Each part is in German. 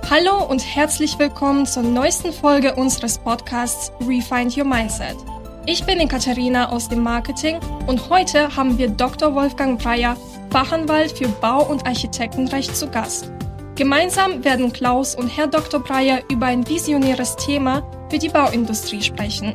Hallo und herzlich willkommen zur neuesten Folge unseres Podcasts Refind Your Mindset. Ich bin Ekaterina aus dem Marketing und heute haben wir Dr. Wolfgang Breyer, Fachanwalt für Bau- und Architektenrecht, zu Gast. Gemeinsam werden Klaus und Herr Dr. Breyer über ein visionäres Thema für die Bauindustrie sprechen.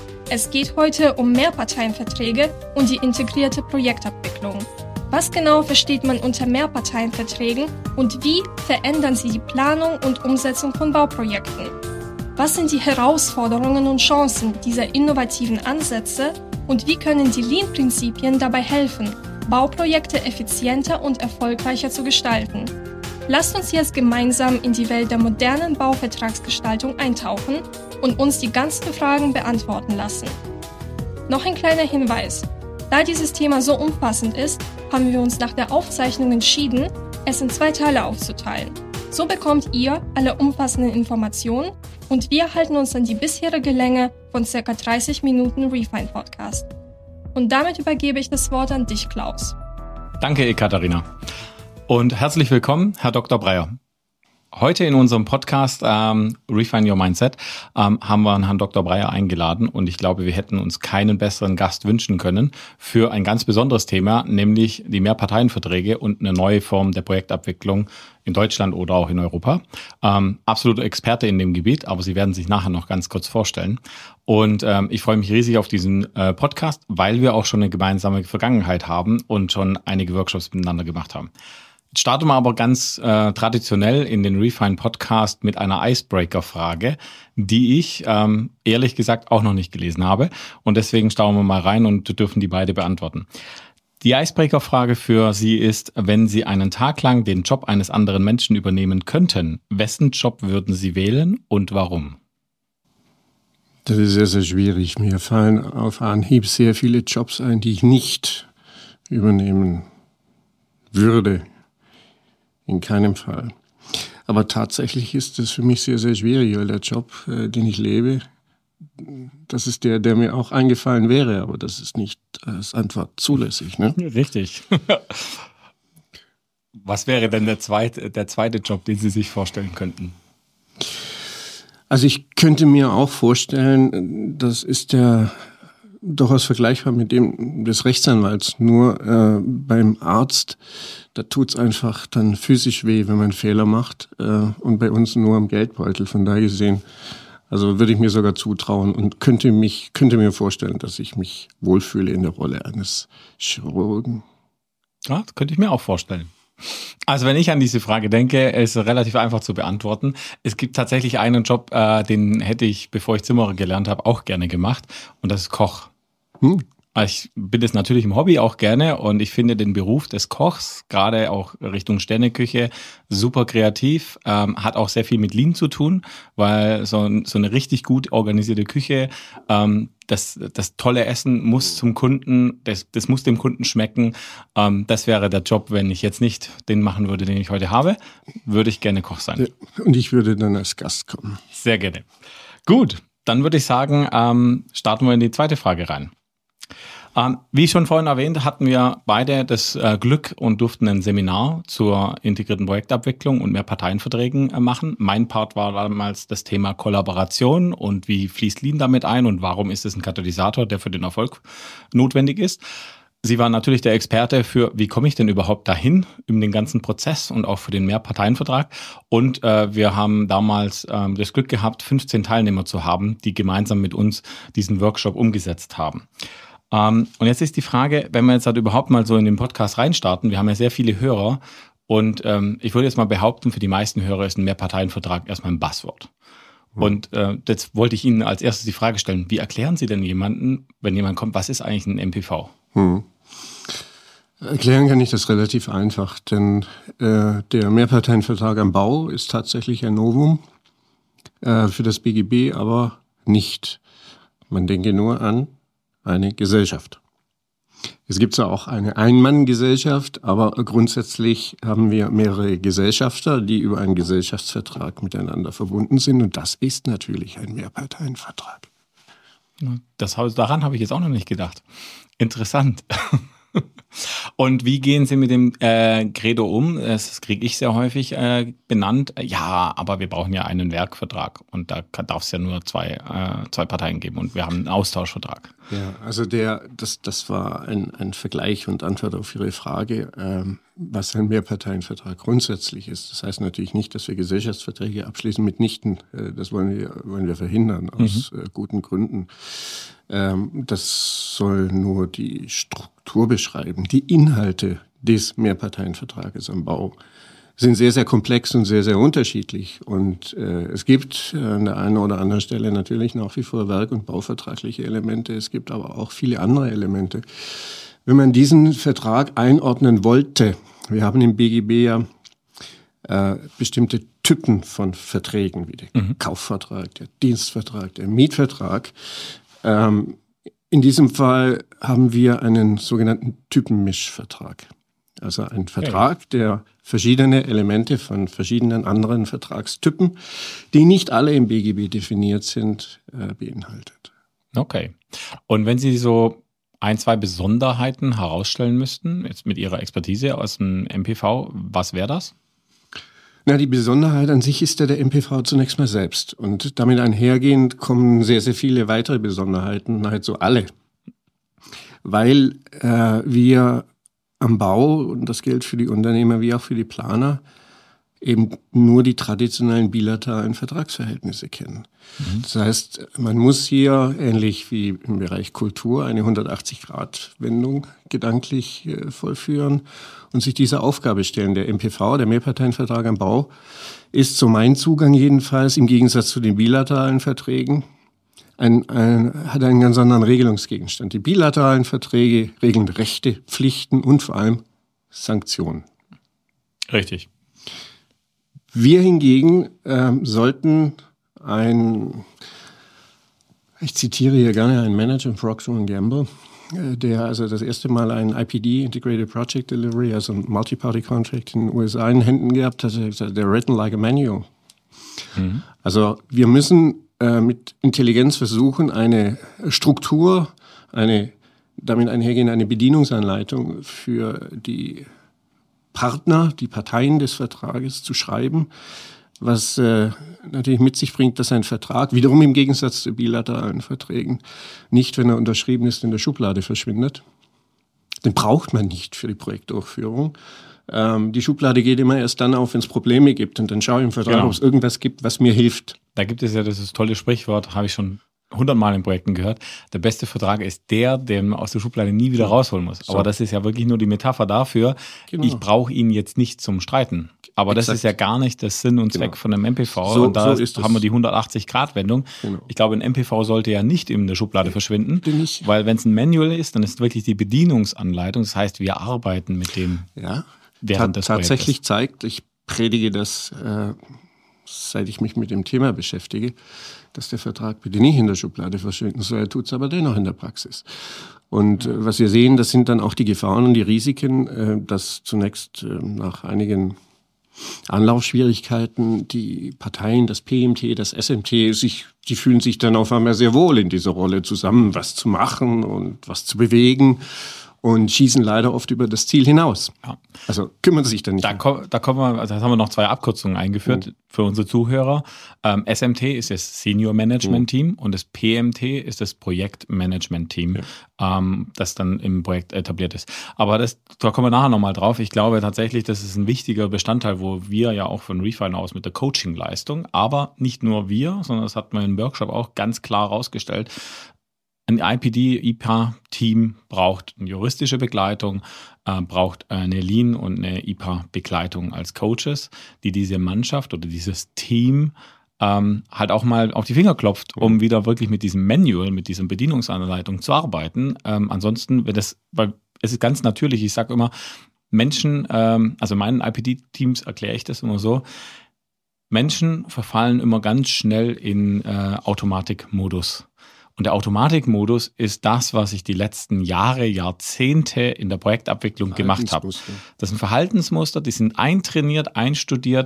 Es geht heute um Mehrparteienverträge und die integrierte Projektabwicklung. Was genau versteht man unter Mehrparteienverträgen und wie verändern sie die Planung und Umsetzung von Bauprojekten? Was sind die Herausforderungen und Chancen dieser innovativen Ansätze und wie können die Lean-Prinzipien dabei helfen, Bauprojekte effizienter und erfolgreicher zu gestalten? Lasst uns jetzt gemeinsam in die Welt der modernen Bauvertragsgestaltung eintauchen und uns die ganzen Fragen beantworten lassen. Noch ein kleiner Hinweis. Da dieses Thema so umfassend ist, haben wir uns nach der Aufzeichnung entschieden, es in 2 Teile aufzuteilen. So bekommt ihr alle umfassenden Informationen und wir halten uns an die bisherige Länge von ca. 30 Minuten Refind-Podcast. Und damit übergebe ich das Wort an dich, Klaus. Danke, Ekaterina. Und herzlich willkommen, Herr Dr. Breyer. Heute in unserem Podcast Refine Your Mindset haben wir Herrn Dr. Breyer eingeladen und ich glaube, wir hätten uns keinen besseren Gast wünschen können für ein ganz besonderes Thema, nämlich die Mehrparteienverträge und eine neue Form der Projektabwicklung in Deutschland oder auch in Europa. Absoluter Experte in dem Gebiet, aber Sie werden sich nachher noch ganz kurz vorstellen. Und ich freue mich riesig auf diesen Podcast, weil wir auch schon eine gemeinsame Vergangenheit haben und schon einige Workshops miteinander gemacht haben. Jetzt starten wir aber ganz traditionell in den Refine-Podcast mit einer Icebreaker-Frage, die ich ehrlich gesagt auch noch nicht gelesen habe. Und deswegen schauen wir mal rein und dürfen die beide beantworten. Die Icebreaker-Frage für Sie ist, wenn Sie einen Tag lang den Job eines anderen Menschen übernehmen könnten, wessen Job würden Sie wählen und warum? Das ist sehr, sehr schwierig. Mir fallen auf Anhieb sehr viele Jobs ein, die ich nicht übernehmen würde. In keinem Fall. Aber tatsächlich ist es für mich sehr, sehr schwierig, weil der Job, den ich lebe, das ist der mir auch eingefallen wäre, aber das ist nicht als Antwort zulässig. Ne? Richtig. Was wäre denn der zweite Job, den Sie sich vorstellen könnten? Also ich könnte mir auch vorstellen, das ist durchaus vergleichbar mit dem des Rechtsanwalts. Nur beim Arzt, da tut's einfach dann physisch weh, wenn man einen Fehler macht. Und bei uns nur am Geldbeutel. Von daher gesehen, also würde ich mir sogar zutrauen und könnte mir vorstellen, dass ich mich wohlfühle in der Rolle eines Chirurgen. Ja, das könnte ich mir auch vorstellen. Also wenn ich an diese Frage denke, ist es relativ einfach zu beantworten. Es gibt tatsächlich einen Job, den hätte ich, bevor ich Zimmerer gelernt habe, auch gerne gemacht. Und das ist Koch. Ich bin es natürlich im Hobby auch gerne und ich finde den Beruf des Kochs, gerade auch Richtung Sterneküche, super kreativ, hat auch sehr viel mit Lean zu tun, weil so eine richtig gut organisierte Küche, das tolle Essen muss zum Kunden, das muss dem Kunden schmecken. Das wäre der Job, wenn ich jetzt nicht den machen würde, den ich heute habe, würde ich gerne Koch sein. Ja, und ich würde dann als Gast kommen. Sehr gerne. Gut, dann würde ich sagen, starten wir in die zweite Frage rein. Wie schon vorhin erwähnt, hatten wir beide das Glück und durften ein Seminar zur integrierten Projektabwicklung und Mehrparteienverträgen machen. Mein Part war damals das Thema Kollaboration und wie fließt Lean damit ein und warum ist es ein Katalysator, der für den Erfolg notwendig ist. Sie waren natürlich der Experte für, wie komme ich denn überhaupt dahin, über den ganzen Prozess und auch für den Mehrparteienvertrag. Und wir haben damals das Glück gehabt, 15 Teilnehmer zu haben, die gemeinsam mit uns diesen Workshop umgesetzt haben. Und jetzt ist die Frage, wenn wir jetzt halt überhaupt mal so in den Podcast reinstarten, wir haben ja sehr viele Hörer und ich würde jetzt mal behaupten, für die meisten Hörer ist ein Mehrparteienvertrag erstmal ein Buzzword. Und jetzt wollte ich Ihnen als erstes die Frage stellen, wie erklären Sie denn jemanden, wenn jemand kommt, was ist eigentlich ein MPV? Erklären kann ich das relativ einfach, denn der Mehrparteienvertrag am Bau ist tatsächlich ein Novum, für das BGB aber nicht. Man denke nur an eine Gesellschaft. Es gibt zwar auch eine Ein-Mann-Gesellschaft, aber grundsätzlich haben wir mehrere Gesellschafter, die über einen Gesellschaftsvertrag miteinander verbunden sind und das ist natürlich ein Mehrparteienvertrag. Daran habe ich jetzt auch noch nicht gedacht. Interessant. Und wie gehen Sie mit dem Credo um? Das kriege ich sehr häufig benannt. Ja, aber wir brauchen ja einen Werkvertrag und da darf es ja nur zwei Parteien geben und wir haben einen Austauschvertrag. Ja, also das war ein Vergleich und Antwort auf Ihre Frage, was ein Mehrparteienvertrag grundsätzlich ist. Das heißt natürlich nicht, dass wir Gesellschaftsverträge abschließen mitnichten. Das wollen wir verhindern aus guten Gründen. Das soll nur die Struktur beschreiben. Die Inhalte des Mehrparteienvertrages am Bau sind sehr, sehr komplex und sehr, sehr unterschiedlich. Und es gibt an der einen oder anderen Stelle natürlich nach wie vor werk- und bauvertragliche Elemente. Es gibt aber auch viele andere Elemente. Wenn man diesen Vertrag einordnen wollte, wir haben im BGB ja bestimmte Typen von Verträgen, wie der Kaufvertrag, der Dienstvertrag, der Mietvertrag. In diesem Fall haben wir einen sogenannten Typenmischvertrag. Also ein Vertrag, der verschiedene Elemente von verschiedenen anderen Vertragstypen, die nicht alle im BGB definiert sind, beinhaltet. Okay. Und wenn Sie so ein, zwei Besonderheiten herausstellen müssten, jetzt mit Ihrer Expertise aus dem MPV, was wäre das? Na, die Besonderheit an sich ist ja der MPV zunächst mal selbst. Und damit einhergehend kommen sehr, sehr viele weitere Besonderheiten, nahezu alle. Weil wir am Bau, und das gilt für die Unternehmer wie auch für die Planer, eben nur die traditionellen bilateralen Vertragsverhältnisse kennen. Das heißt, man muss hier, ähnlich wie im Bereich Kultur, eine 180-Grad-Wendung gedanklich vollführen und sich dieser Aufgabe stellen. Der MPV, der Mehrparteienvertrag am Bau, ist so mein Zugang jedenfalls, im Gegensatz zu den bilateralen Verträgen, hat einen ganz anderen Regelungsgegenstand. Die bilateralen Verträge regeln Rechte, Pflichten und vor allem Sanktionen. Richtig. Wir hingegen sollten ich zitiere hier gerne einen Manager, Procter & Gamble, der also das erste Mal ein IPD, Integrated Project Delivery, also ein Multi-Party-Contract in den USA in Händen gehabt hat, der written like a manual. Also wir müssen mit Intelligenz versuchen, eine Struktur, damit einhergehend eine Bedienungsanleitung für die Partner, die Parteien des Vertrages zu schreiben, was natürlich mit sich bringt, dass ein Vertrag, wiederum im Gegensatz zu bilateralen Verträgen, nicht, wenn er unterschrieben ist, in der Schublade verschwindet. Den braucht man nicht für die Projektdurchführung. Die Schublade geht immer erst dann auf, wenn es Probleme gibt. Und dann schaue ich im Vertrag, ob es irgendwas gibt, was mir hilft. Da gibt es ja das tolle Sprichwort, habe ich schon 100-mal in Projekten gehört. Der beste Vertrag ist der, den man aus der Schublade nie wieder rausholen muss. So. Aber das ist ja wirklich nur die Metapher dafür. Genau. Ich brauche ihn jetzt nicht zum Streiten. Aber das ist ja gar nicht der Sinn und Zweck von einem MPV. Und da haben wir die 180-Grad-Wendung. Genau. Ich glaube, ein MPV sollte ja nicht in der Schublade verschwinden. Weil wenn es ein Manual ist, dann ist wirklich die Bedienungsanleitung. Das heißt, wir arbeiten mit dem während des Projektes. Tatsächlich zeigt, ich predige das, seit ich mich mit dem Thema beschäftige, dass der Vertrag bitte nicht in der Schublade verschwinden soll. Er tut es aber dennoch in der Praxis. Und was wir sehen, das sind dann auch die Gefahren und die Risiken, dass zunächst nach einigen Anlaufschwierigkeiten die Parteien, das PMT, das SMT, die fühlen sich dann auf einmal sehr wohl in dieser Rolle zusammen, was zu machen und was zu bewegen. Und schießen leider oft über das Ziel hinaus. Ja. Also kümmern sie sich dann nicht. Da kommen wir, also haben wir noch 2 Abkürzungen eingeführt für unsere Zuhörer. SMT ist das Senior Management Team und das PMT ist das Projektmanagement Team, das dann im Projekt etabliert ist. Aber da kommen wir nachher nochmal drauf. Ich glaube tatsächlich, das ist ein wichtiger Bestandteil, wo wir ja auch von Refine aus mit der Coaching-Leistung, aber nicht nur wir, sondern das hat man im Workshop auch ganz klar rausgestellt. Ein IPD-IPA-Team braucht eine juristische Begleitung, braucht eine Lean- und eine IPA-Begleitung als Coaches, die diese Mannschaft oder dieses Team halt auch mal auf die Finger klopft, um wieder wirklich mit diesem Manual, mit dieser Bedienungsanleitung zu arbeiten. Ansonsten, weil es ist ganz natürlich, ich sage immer, Menschen, also meinen IPD-Teams erkläre ich das immer so, Menschen verfallen immer ganz schnell in Automatikmodus. Und der Automatikmodus ist das, was ich die letzten Jahre, Jahrzehnte in der Projektabwicklung gemacht habe. Das sind Verhaltensmuster, die sind eintrainiert, einstudiert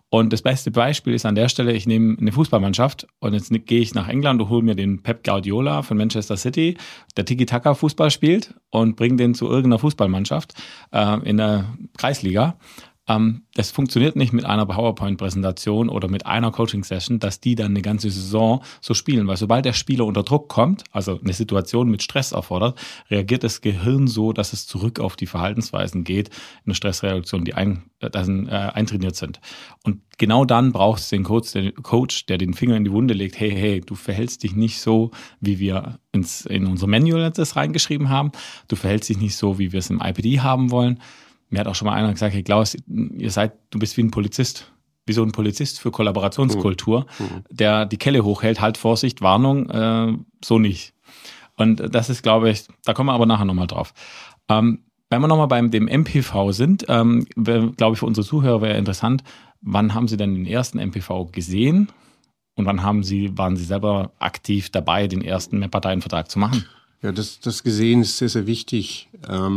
Und das beste Beispiel ist an der Stelle, ich nehme eine Fußballmannschaft und jetzt gehe ich nach England und hole mir den Pep Guardiola von Manchester City, der Tiki-Taka-Fußball spielt, und bringe den zu irgendeiner Fußballmannschaft in der Kreisliga. Das funktioniert nicht mit einer PowerPoint-Präsentation oder mit einer Coaching-Session, dass die dann eine ganze Saison so spielen. Weil sobald der Spieler unter Druck kommt, also eine Situation mit Stress erfordert, reagiert das Gehirn so, dass es zurück auf die Verhaltensweisen geht, eine Stressreaktion, die eintrainiert sind. Und genau dann braucht es den Coach, der den Finger in die Wunde legt, hey, du verhältst dich nicht so, wie wir in unser Manual das reingeschrieben haben. Du verhältst dich nicht so, wie wir es im IPD haben wollen. Mir hat auch schon mal einer gesagt, hey Klaus, du bist wie ein Polizist. Wie so ein Polizist für Kollaborationskultur, der die Kelle hochhält, halt Vorsicht, Warnung, so nicht. Und das ist, glaube ich, da kommen wir aber nachher nochmal drauf. Wenn wir nochmal beim dem MPV sind, glaube ich, für unsere Zuhörer wäre interessant, wann haben Sie denn den ersten MPV gesehen und wann waren Sie selber aktiv dabei, den ersten Mehrparteienvertrag zu machen? Ja, das gesehen ist sehr, sehr wichtig.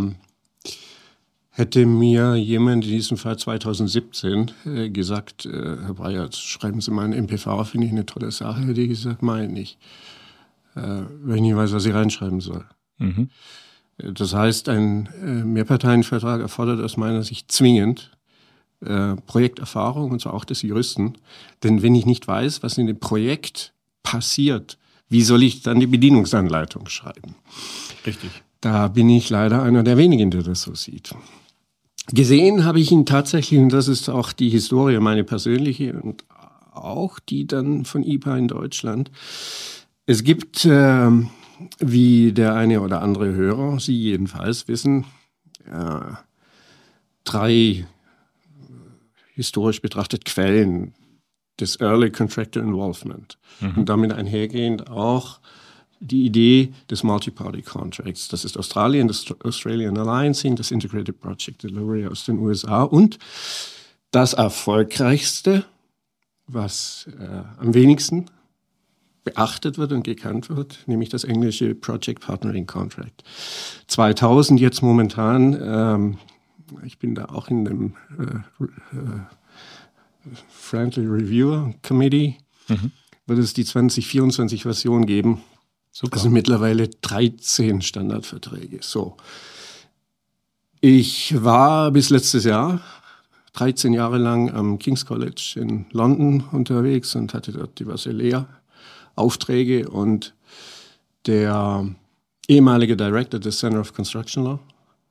Hätte mir jemand in diesem Fall 2017 gesagt, Herr Breyer, schreiben Sie mal einen MPV, finde ich eine tolle Sache, hätte ich gesagt, meine ich nicht. Weil ich nicht weiß, was ich reinschreiben soll. Mhm. Das heißt, ein Mehrparteienvertrag erfordert aus meiner Sicht zwingend Projekterfahrung, und zwar auch des Juristen. Denn wenn ich nicht weiß, was in dem Projekt passiert, wie soll ich dann die Bedienungsanleitung schreiben? Richtig. Da bin ich leider einer der wenigen, der das so sieht. Gesehen habe ich ihn tatsächlich, und das ist auch die Historie, meine persönliche und auch die dann von IPA in Deutschland. Es gibt, wie der eine oder andere Hörer, Sie jedenfalls wissen, 3 historisch betrachtet Quellen des Early Contractor Involvement. Und damit einhergehend auch die Idee des Multi-Party Contracts. Das ist Australien, das Australian Alliancing, das Integrated Project Delivery aus den USA und das erfolgreichste, was am wenigsten beachtet wird und gekannt wird, nämlich das englische Project Partnering Contract. 2000 jetzt momentan, ich bin da auch in dem Friendly Reviewer Committee, wird es die 2024 Version geben. Super. Also mittlerweile 13 Standardverträge. So. Ich war bis letztes Jahr 13 Jahre lang am King's College in London unterwegs und hatte dort diverse Lehraufträge. Und der ehemalige Director des Center of Construction Law,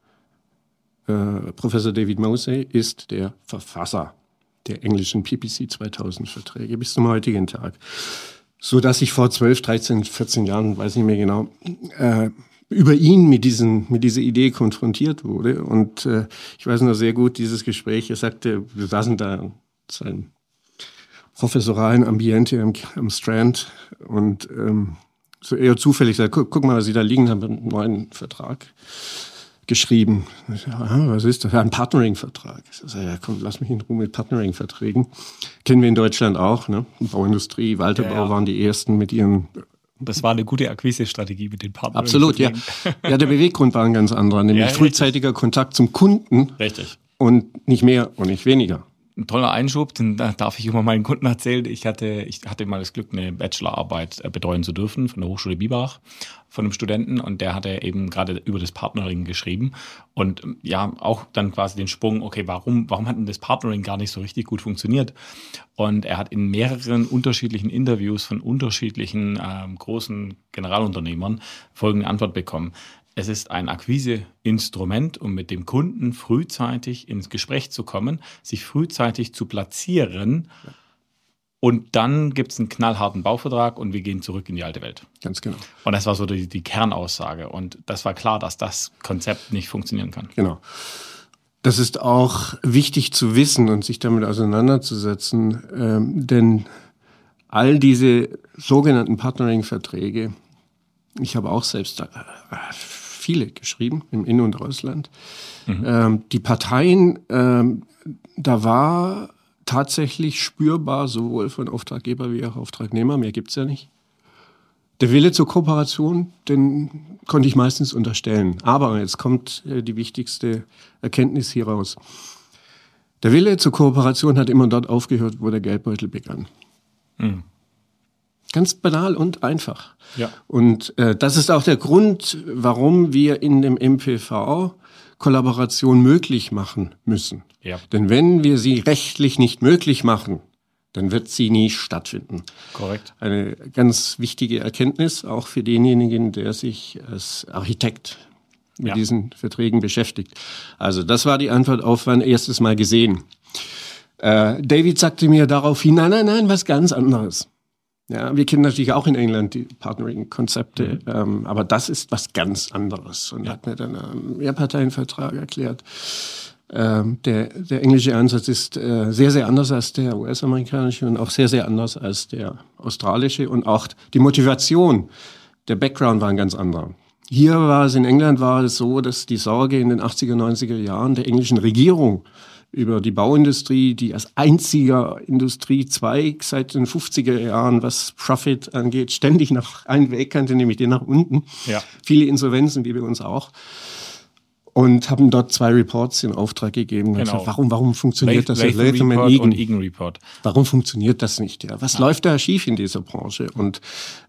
Professor David Mosey, ist der Verfasser der englischen PPC 2000 Verträge bis zum heutigen Tag. So dass ich vor 12, 13, 14 Jahren, weiß nicht mehr genau, über ihn mit dieser Idee konfrontiert wurde. Und ich weiß noch sehr gut dieses Gespräch. Er sagte, wir saßen da in seinem professoralen Ambiente am Strand und so eher zufällig sagte, guck mal, was Sie da liegen haben, einen neuen Vertrag geschrieben. Ja, was ist das? Ein Partnering-Vertrag. Ich sage, ja, komm, lass mich in Ruhe mit Partnering-Verträgen. Kennen wir in Deutschland auch, ne? Bauindustrie, Walterbau waren die ersten mit ihren. Das war eine gute Akquise-Strategie mit den Partnern. Absolut, ja. Ja, der Beweggrund war ein ganz anderer, nämlich frühzeitiger Kontakt zum Kunden. Richtig. Und nicht mehr und nicht weniger. Ein toller Einschub, den darf ich immer meinen Kunden erzählen. Ich hatte mal das Glück, eine Bachelorarbeit betreuen zu dürfen von der Hochschule Biberach, von einem Studenten, und der hatte eben gerade über das Partnering geschrieben und ja, auch dann quasi den Sprung, okay, warum hat denn das Partnering gar nicht so richtig gut funktioniert? Und er hat in mehreren unterschiedlichen Interviews von unterschiedlichen großen Generalunternehmern folgende Antwort bekommen. Es ist ein Akquiseinstrument, um mit dem Kunden frühzeitig ins Gespräch zu kommen, sich frühzeitig zu platzieren, und dann gibt es einen knallharten Bauvertrag und wir gehen zurück in die alte Welt. Ganz genau. Und das war so die Kernaussage, und das war klar, dass das Konzept nicht funktionieren kann. Genau. Das ist auch wichtig zu wissen und sich damit auseinanderzusetzen, denn all diese sogenannten Partnering-Verträge, ich habe auch selbst viele geschrieben, im In- und Ausland. Die Parteien, da war tatsächlich spürbar, sowohl von Auftraggeber wie auch Auftragnehmer, mehr gibt's ja nicht. Der Wille zur Kooperation, den konnte ich meistens unterstellen. Aber jetzt kommt die wichtigste Erkenntnis hieraus. Der Wille zur Kooperation hat immer dort aufgehört, wo der Geldbeutel begann. Mhm. Ganz banal und einfach. Ja. Und das ist auch der Grund, warum wir in dem MPV Kollaboration möglich machen müssen. Ja. Denn wenn wir sie rechtlich nicht möglich machen, dann wird sie nie stattfinden. Korrekt. Eine ganz wichtige Erkenntnis, auch für denjenigen, der sich als Architekt mit diesen Verträgen beschäftigt. Also das war die Antwort auf mein erstes Mal gesehen. David sagte mir daraufhin, nein, was ganz anderes. Ja, wir kennen natürlich auch in England die Partnering-Konzepte, aber das ist was ganz anderes. Und hat mir dann einen Mehrparteienvertrag erklärt. Der englische Ansatz ist sehr, sehr anders als der US-amerikanische und auch sehr, sehr anders als der australische. Und auch die Motivation, der Background war ein ganz anderer. Hier war es in England so, dass die Sorge in den 80er, 90er Jahren der englischen Regierung über die Bauindustrie, die als einziger Industriezweig seit den 50er Jahren, was Profit angeht, ständig nach einem Weg kannte, nämlich den nach unten. Ja. Viele Insolvenzen, wie bei uns auch. Und haben dort 2 Reports in Auftrag gegeben. Genau. Gesagt, warum funktioniert das? Latham Report und Egan Report. Warum funktioniert das nicht? Ja, was läuft da schief in dieser Branche? Und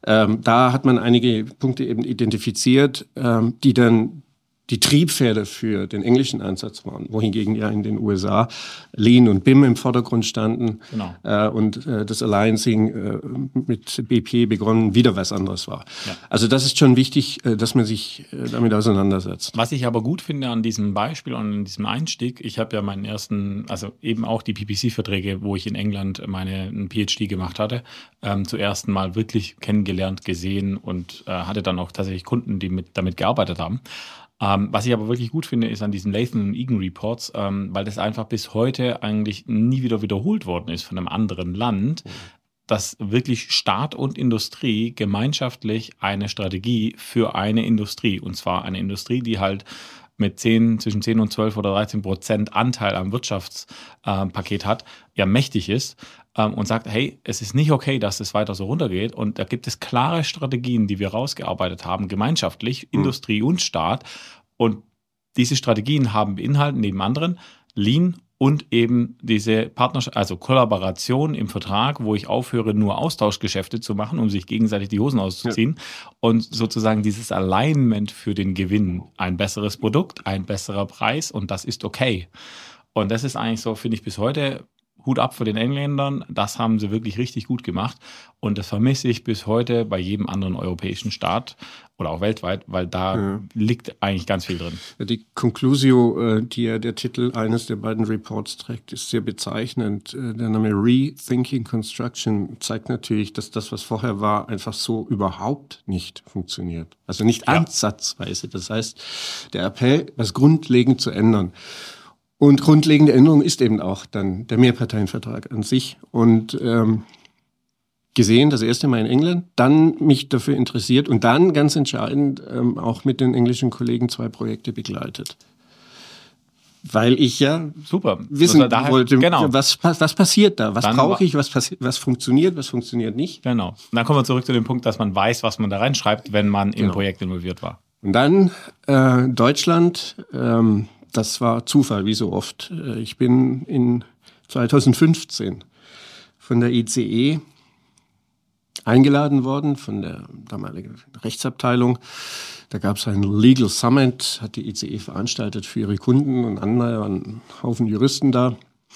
da hat man einige Punkte eben identifiziert, die dann die Triebfeder für den englischen Ansatz waren, wohingegen ja in den USA Lean und BIM im Vordergrund standen. Genau. Und das Alliancing mit BP begonnen wieder was anderes war. Ja. Also das ist schon wichtig, dass man sich damit auseinandersetzt. Was ich aber gut finde an diesem Beispiel und an diesem Einstieg, ich habe ja meinen ersten, also eben auch die PPC-Verträge, wo ich in England einen PhD gemacht hatte, zum ersten Mal wirklich kennengelernt, gesehen und hatte dann auch tatsächlich Kunden, die damit gearbeitet haben. Was ich aber wirklich gut finde, ist an diesen Latham und Egan Reports, weil das einfach bis heute eigentlich nie wieder wiederholt worden ist von einem anderen Land, dass wirklich Staat und Industrie gemeinschaftlich eine Strategie für eine Industrie, und zwar eine Industrie, die halt mit zwischen 10 und 12 oder 13% Anteil am Wirtschaftspaket hat, ja mächtig ist und sagt, hey, es ist nicht okay, dass es weiter so runtergeht. Und da gibt es klare Strategien, die wir rausgearbeitet haben, gemeinschaftlich, Industrie und Staat. Und diese Strategien beinhalten neben anderen Lean und eben diese Partnerschaft, also Kollaboration im Vertrag, wo ich aufhöre, nur Austauschgeschäfte zu machen, um sich gegenseitig die Hosen auszuziehen. Ja. Und sozusagen dieses Alignment für den Gewinn. Ein besseres Produkt, ein besserer Preis und das ist okay. Und das ist eigentlich so, finde ich, bis heute Hut ab für den Engländern. Das haben sie wirklich richtig gut gemacht. Und das vermisse ich bis heute bei jedem anderen europäischen Staat oder auch weltweit, weil da liegt eigentlich ganz viel drin. Die Conclusio, die ja der Titel eines der beiden Reports trägt, ist sehr bezeichnend. Der Name Rethinking Construction zeigt natürlich, dass das, was vorher war, einfach so überhaupt nicht funktioniert. Also nicht ansatzweise. Das heißt, der Appell, was grundlegend zu ändern. Und grundlegende Änderung ist eben auch dann der Mehrparteienvertrag an sich. Und gesehen, das erste Mal in England, dann mich dafür interessiert und dann ganz entscheidend auch mit den englischen Kollegen 2 Projekte begleitet. Weil ich wissen wollte, genau. was passiert da, was brauche ich, was funktioniert nicht. Genau. Und dann kommen wir zurück zu dem Punkt, dass man weiß, was man da reinschreibt, wenn man im Projekt involviert war. Und dann Deutschland. Das war Zufall, wie so oft. Ich bin in 2015 von der ICE eingeladen worden, von der damaligen Rechtsabteilung. Da gab es ein Legal Summit, hat die ICE veranstaltet für ihre Kunden und andere, waren ein Haufen Juristen da.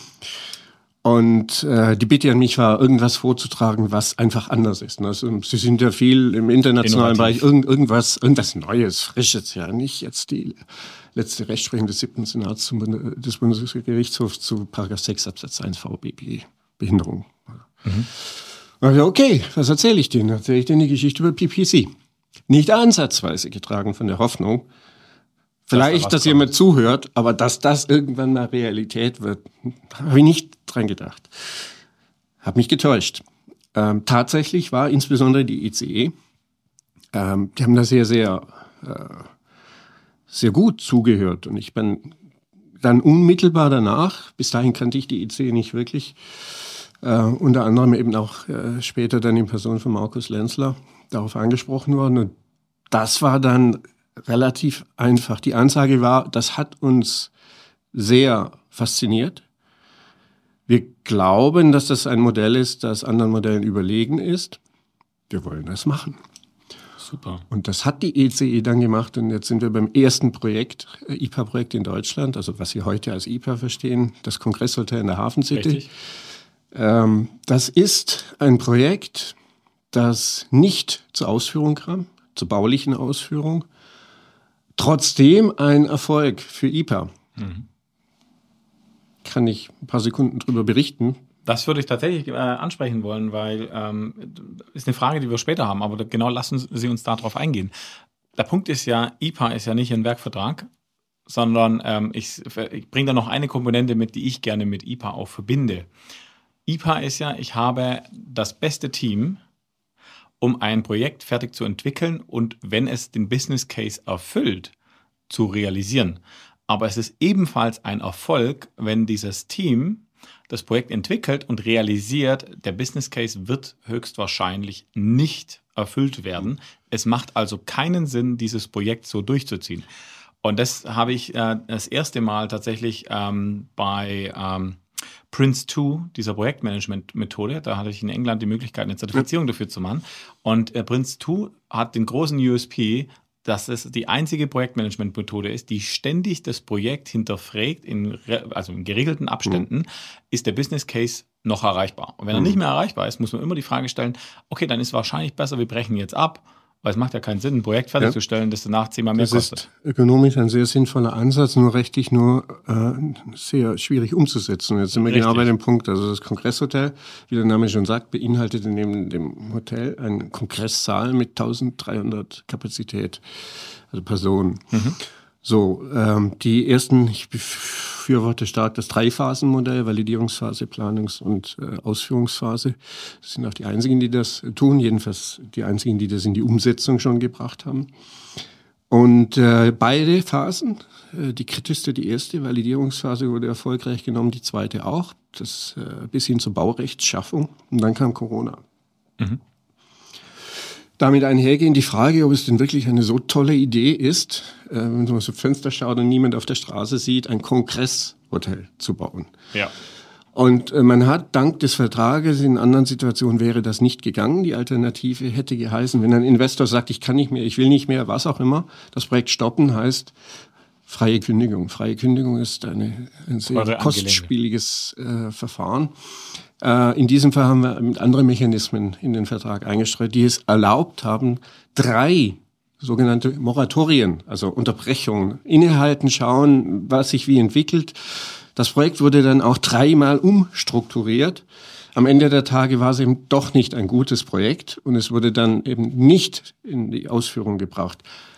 Und die Bitte an mich war, irgendwas vorzutragen, was einfach anders ist. Also, Sie sind ja viel im internationalen Bereich, irgendwas Neues, Frisches, ja, nicht jetzt die letzte Rechtsprechung des 7. Senats des Bundesgerichtshofs zu § 6 Absatz 1 VBB, Behinderung. Okay, was erzähle ich denen? Erzähle ich denen die Geschichte über PPC. Nicht ansatzweise getragen von der Hoffnung, vielleicht, dass jemand zuhört, aber dass das irgendwann mal Realität wird, habe ich nicht dran gedacht. Habe mich getäuscht. Tatsächlich war insbesondere die ICE, die haben da sehr, sehr, sehr gut zugehört. Und ich bin dann unmittelbar danach, bis dahin kannte ich die ICE nicht wirklich, unter anderem eben auch später dann in Person von Markus Lenzler darauf angesprochen worden. Und das war dann relativ einfach. Die Ansage war, das hat uns sehr fasziniert. Wir glauben, dass das ein Modell ist, das anderen Modellen überlegen ist. Wir wollen das machen. Super. Und das hat die ECE dann gemacht und jetzt sind wir beim ersten Projekt, IPA-Projekt in Deutschland, also was Sie heute als IPA verstehen, das Kongresshotel in der Hafen City. Richtig. Das ist ein Projekt, das nicht zur Ausführung kam, zur baulichen Ausführung, trotzdem ein Erfolg für IPA. Kann ich ein paar Sekunden drüber berichten? Das würde ich tatsächlich ansprechen wollen, weil ist eine Frage, die wir später haben, aber genau lassen Sie uns darauf eingehen. Der Punkt ist ja, IPA ist ja nicht ein Werkvertrag, sondern ich bringe da noch eine Komponente mit, die ich gerne mit IPA auch verbinde. IPA ist ja, ich habe das beste Team, um ein Projekt fertig zu entwickeln und wenn es den Business Case erfüllt, zu realisieren. Aber es ist ebenfalls ein Erfolg, wenn dieses Team das Projekt entwickelt und realisiert, der Business Case wird höchstwahrscheinlich nicht erfüllt werden. Es macht also keinen Sinn, dieses Projekt so durchzuziehen. Und das habe ich das erste Mal tatsächlich bei Prince2, dieser Projektmanagement-Methode, da hatte ich in England die Möglichkeit, eine Zertifizierung dafür zu machen. Und Prince2 hat den großen USP, dass es die einzige Projektmanagement-Methode ist, die ständig das Projekt hinterfragt, also in geregelten Abständen, ist der Business Case noch erreichbar. Und wenn er nicht mehr erreichbar ist, muss man immer die Frage stellen, okay, dann ist wahrscheinlich besser, wir brechen jetzt ab, weil es macht ja keinen Sinn, ein Projekt fertigzustellen, das danach 10-mal mehr kostet. Das ist ökonomisch ein sehr sinnvoller Ansatz, nur rechtlich sehr schwierig umzusetzen. Jetzt sind wir genau bei dem Punkt. Also das Kongresshotel, wie der Name schon sagt, beinhaltet neben dem Hotel einen Kongresssaal mit 1300 Kapazität, also Personen. So, die ersten, ich befürworte stark das Dreiphasenmodell, Validierungsphase, Planungs- und Ausführungsphase. Das sind auch die einzigen, die das tun, jedenfalls die einzigen, die das in die Umsetzung schon gebracht haben. Und beide Phasen, die kritischste, die erste Validierungsphase wurde erfolgreich genommen, die zweite auch, das bis hin zur Baurechtsschaffung. Und dann kam Corona. Damit einhergehen die Frage, ob es denn wirklich eine so tolle Idee ist, wenn man aus dem Fenster schaut und niemand auf der Straße sieht, ein Kongresshotel zu bauen. Ja. Und man hat dank des Vertrages, in anderen Situationen wäre das nicht gegangen. Die Alternative hätte geheißen, wenn ein Investor sagt, ich kann nicht mehr, ich will nicht mehr, was auch immer, das Projekt stoppen heißt freie Kündigung. Freie Kündigung ist ein sehr kostspieliges Verfahren. In diesem Fall haben wir mit anderen Mechanismen in den Vertrag eingestreut, die es erlaubt haben, 3 sogenannte Moratorien, also Unterbrechungen, innehalten, schauen, was sich wie entwickelt. Das Projekt wurde dann auch 3-mal umstrukturiert. Am Ende der Tage war es eben doch nicht ein gutes Projekt und es wurde dann eben nicht in die Ausführung gebracht.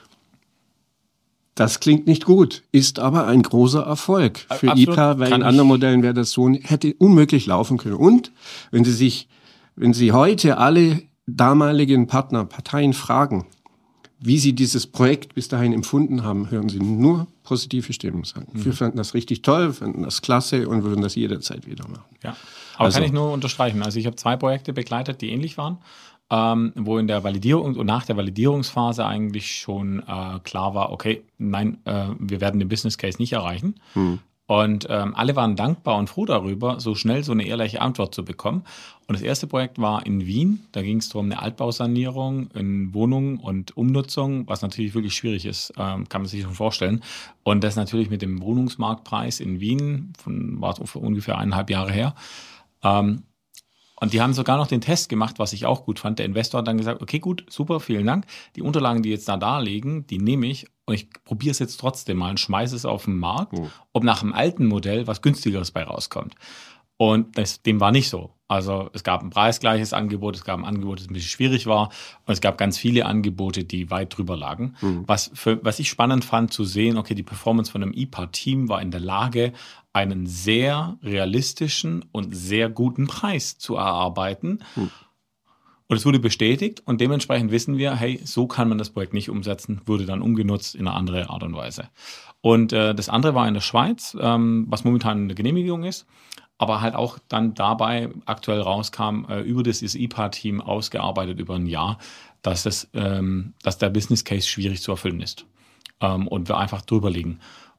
Das klingt nicht gut, ist aber ein großer Erfolg für Absolut, IPA, weil in anderen Modellen wäre das so, hätte unmöglich laufen können. Und wenn Sie heute alle damaligen Parteien fragen, wie sie dieses Projekt bis dahin empfunden haben, hören Sie nur positive Stimmen sagen. Wir fanden das richtig toll, fanden das klasse und würden das jederzeit wieder machen. Ja, aber kann ich nur unterstreichen. Also ich habe 2 Projekte begleitet, die ähnlich waren. Wo in der Validierung und nach der Validierungsphase eigentlich schon klar war, okay, nein, wir werden den Business Case nicht erreichen. Und alle waren dankbar und froh darüber, so schnell so eine ehrliche Antwort zu bekommen. Und das erste Projekt war in Wien. Da ging es darum, eine Altbausanierung in Wohnungen und Umnutzung, was natürlich wirklich schwierig ist, kann man sich schon vorstellen. Und das natürlich mit dem Wohnungsmarktpreis in Wien, war ungefähr 1,5 Jahre her. Und die haben sogar noch den Test gemacht, was ich auch gut fand. Der Investor hat dann gesagt, okay, gut, super, vielen Dank. Die Unterlagen, die jetzt da liegen, die nehme ich und ich probiere es jetzt trotzdem mal und schmeiße es auf den Markt, ob nach dem alten Modell was günstigeres bei rauskommt. Und dem war nicht so. Also es gab ein preisgleiches Angebot, es gab ein Angebot, das ein bisschen schwierig war und es gab ganz viele Angebote, die weit drüber lagen. Was ich spannend fand zu sehen, okay, die Performance von einem IPA-Team war in der Lage, einen sehr realistischen und sehr guten Preis zu erarbeiten. Und es wurde bestätigt und dementsprechend wissen wir, hey, so kann man das Projekt nicht umsetzen, wurde dann umgenutzt in eine andere Art und Weise. Und das andere war in der Schweiz, was momentan in der Genehmigung ist, aber halt auch dann dabei aktuell rauskam, über das IPA-Team ausgearbeitet über ein Jahr, dass der Business Case schwierig zu erfüllen ist und wir einfach drüber liegen.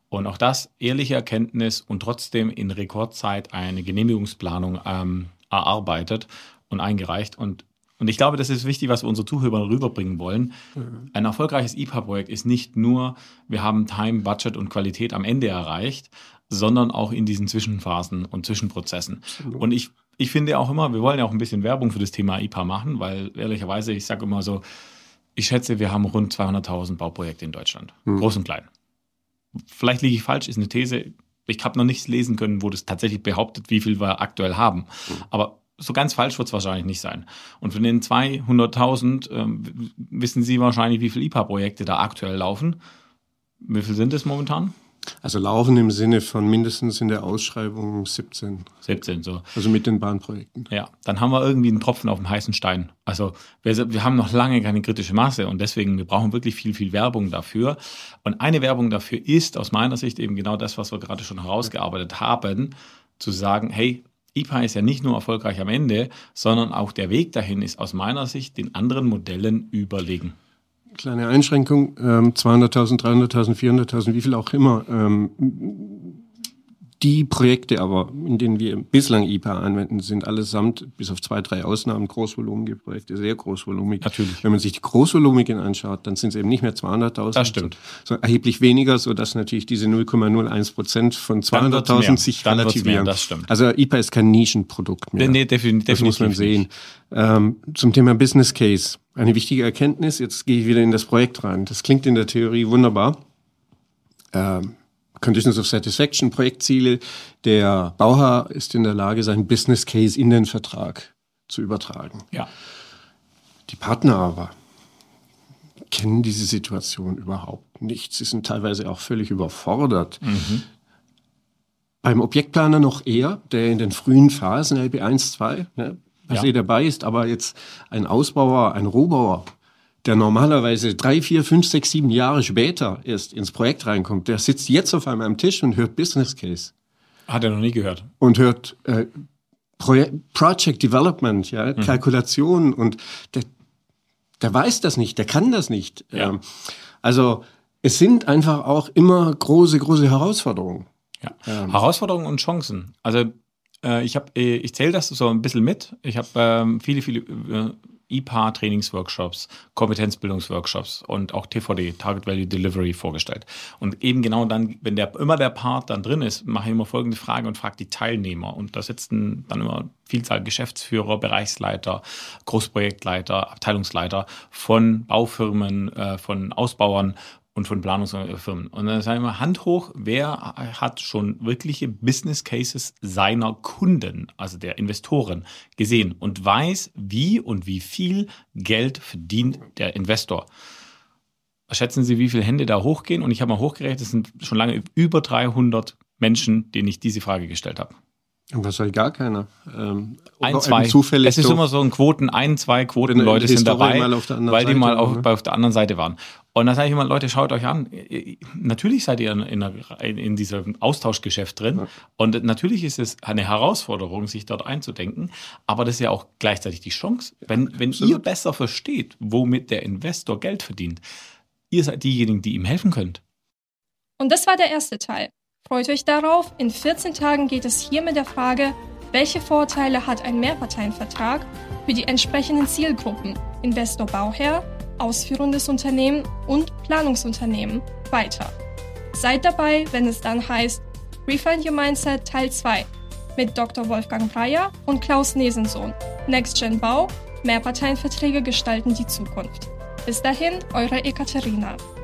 Und auch das, ehrliche Erkenntnis und trotzdem in Rekordzeit eine Genehmigungsplanung erarbeitet und eingereicht. Und ich glaube, das ist wichtig, was wir unsere Zuhörer rüberbringen wollen. Ein erfolgreiches IPA-Projekt ist nicht nur, wir haben Time, Budget und Qualität am Ende erreicht, sondern auch in diesen Zwischenphasen und Zwischenprozessen. Absolut. Und ich finde auch immer, wir wollen ja auch ein bisschen Werbung für das Thema IPA machen, weil ehrlicherweise, ich sage immer so, ich schätze, wir haben rund 200.000 Bauprojekte in Deutschland, groß und klein. Vielleicht liege ich falsch, ist eine These. Ich habe noch nichts lesen können, wo das tatsächlich behauptet, wie viel wir aktuell haben. Aber so ganz falsch wird es wahrscheinlich nicht sein. Und von den 200.000 wissen Sie wahrscheinlich, wie viele IPA-Projekte da aktuell laufen. Wie viel sind es momentan? Also laufen im Sinne von mindestens in der Ausschreibung 17. 17, so. Also mit den Bahnprojekten. Ja, dann haben wir irgendwie einen Tropfen auf dem heißen Stein. Also wir haben noch lange keine kritische Masse und deswegen, wir brauchen wirklich viel Werbung dafür. Und eine Werbung dafür ist aus meiner Sicht eben genau das, was wir gerade schon herausgearbeitet haben, zu sagen, hey, IPA ist ja nicht nur erfolgreich am Ende, sondern auch der Weg dahin ist aus meiner Sicht den anderen Modellen überlegen. Kleine Einschränkung, 200.000, 300.000, 400.000, wie viel auch immer. Die Projekte aber, in denen wir bislang IPA anwenden, sind allesamt, bis auf 2, 3 Ausnahmen, großvolumige Projekte, sehr großvolumig. Natürlich. Wenn man sich die großvolumigen anschaut, dann sind es eben nicht mehr 200.000. Das stimmt. Sondern erheblich weniger, sodass natürlich diese 0,01% von 200.000 sich relativieren. Das stimmt. Also IPA ist kein Nischenprodukt mehr. Nee, definitiv. Das muss man sehen. Zum Thema Business Case. Eine wichtige Erkenntnis, jetzt gehe ich wieder in das Projekt rein. Das klingt in der Theorie wunderbar. Conditions of Satisfaction, Projektziele. Der Bauherr ist in der Lage, seinen Business Case in den Vertrag zu übertragen. Ja. Die Partner aber kennen diese Situation überhaupt nicht. Sie sind teilweise auch völlig überfordert. Beim Objektplaner noch eher, der in den frühen Phasen, LB 1, 2, per se dabei ist, aber jetzt ein Ausbauer, ein Rohbauer, der normalerweise 3, 4, 5, 6, 7 Jahre später erst ins Projekt reinkommt, der sitzt jetzt auf einmal am Tisch und hört Business Case. Hat er noch nie gehört. Und hört Project Development, Kalkulation, und der weiß das nicht, der kann das nicht. Ja. Also es sind einfach auch immer große Herausforderungen. Ja. Herausforderungen und Chancen. Also ich zähle das so ein bisschen mit. Ich habe viele IPA-Trainingsworkshops, Kompetenzbildungsworkshops und auch TVD, Target Value Delivery, vorgestellt. Und eben genau dann, wenn der Part dann drin ist, mache ich immer folgende Frage und frage die Teilnehmer. Und da sitzen dann immer Vielzahl Geschäftsführer, Bereichsleiter, Großprojektleiter, Abteilungsleiter von Baufirmen, von Ausbauern und von Planungsfirmen. Und dann sagen wir Hand hoch, wer hat schon wirkliche Business Cases seiner Kunden, also der Investoren, gesehen und weiß, wie und wie viel Geld verdient der Investor. Schätzen Sie, wie viele Hände da hochgehen? Und ich habe mal hochgerechnet, es sind schon lange über 300 Menschen, denen ich diese Frage gestellt habe. Und wahrscheinlich gar keiner. 1, 2. Es ist immer so ein Quoten, 1, 2 Quotenleute sind dabei, weil die mal auf der anderen Seite waren. Und da sage ich immer, Leute, schaut euch an. Natürlich seid ihr in diesem Austauschgeschäft drin. Ja. Und natürlich ist es eine Herausforderung, sich dort einzudenken. Aber das ist ja auch gleichzeitig die Chance. Wenn ihr besser versteht, womit der Investor Geld verdient, ihr seid diejenigen, die ihm helfen könnt. Und das war der erste Teil. Freut euch darauf. In 14 Tagen geht es hier mit der Frage, welche Vorteile hat ein Mehrparteienvertrag für die entsprechenden Zielgruppen Investor Bauherr, ausführendes Unternehmen und Planungsunternehmen weiter. Seid dabei, wenn es dann heißt Refine Your Mindset Teil 2 mit Dr. Wolfgang Breyer und Klaus Nesensohn. Next Gen Bau, Mehrparteienverträge gestalten die Zukunft. Bis dahin, eure Ekaterina.